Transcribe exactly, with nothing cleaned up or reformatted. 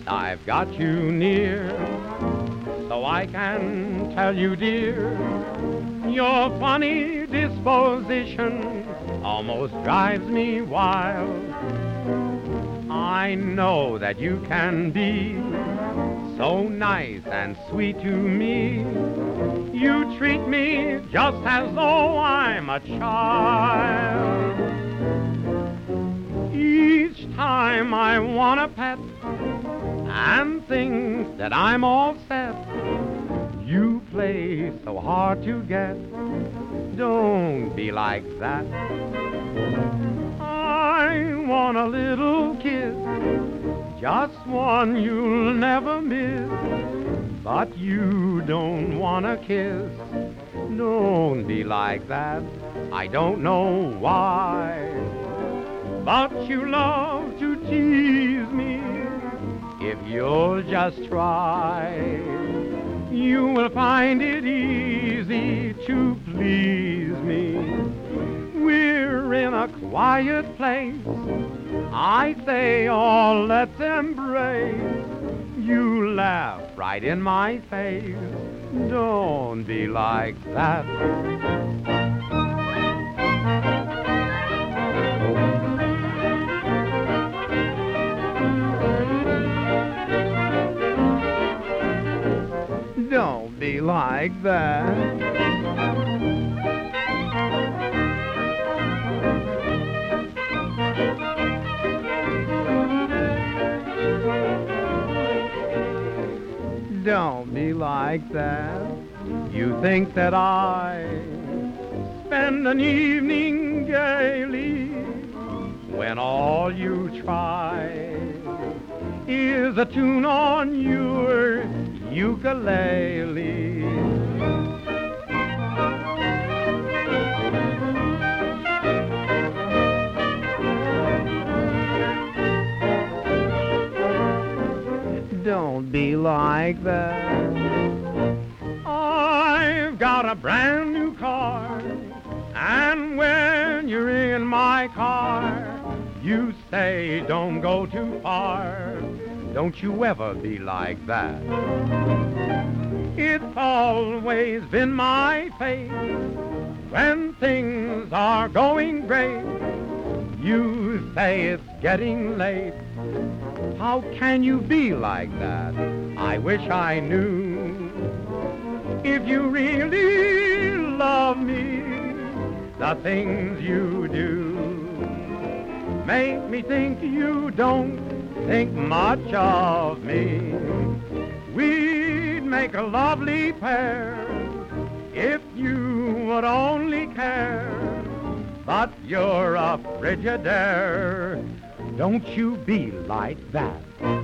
I've got you near, so I can tell you, dear, your funny disposition almost drives me wild. I know that you can be so nice and sweet to me. You treat me just as though I'm a child. Each time I want a pet and think that I'm all set, you play so hard to get. Don't be like that. I want a little kiss, just one you'll never miss. But you don't want a kiss. Don't be like that. I don't know why, but you love to tease me. If you'll just try, you will find it easy to please me. We're in a quiet place. I say, oh, let's embrace. You laugh right in my face. Don't be like that. Don't be like that. Don't be like that. You think that I spend an evening gaily when all you try is a tune on your ukulele. Don't be like that. I've got a brand new car, and when you're in my car, you say don't go too far. Don't you ever be like that. It's always been my fate, when things are going great, you say it's getting late. How can you be like that? I wish I knew. If you really love me, the things you do make me think you don't think much of me. We'd make a lovely pair if you would only care. But you're a Frigidaire. Don't you be like that.